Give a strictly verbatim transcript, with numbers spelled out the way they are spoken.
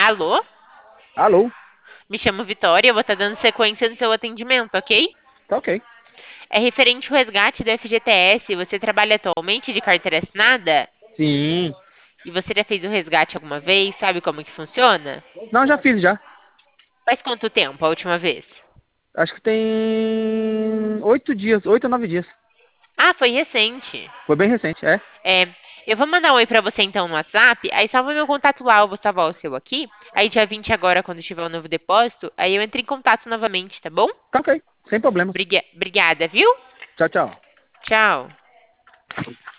Alô? Alô? Me chamo Vitória, eu vou estar dando sequência no seu atendimento, ok? Tá ok. É referente ao resgate do F G T S. Você trabalha atualmente de carteira assinada? Sim. E você já fez o resgate alguma vez? Sabe como que funciona? Não, já fiz já. Faz quanto tempo a última vez? Acho que tem oito dias, oito ou nove dias. Ah, foi recente. Foi bem recente, é? É, eu vou mandar um oi pra você então no WhatsApp, aí salva meu contato lá, eu vou salvar o seu aqui. Aí dia vinte agora, quando tiver o novo depósito, aí eu entro em contato novamente, tá bom? Tá ok, sem problemas. Briga- Obrigada, viu? Tchau, tchau. Tchau.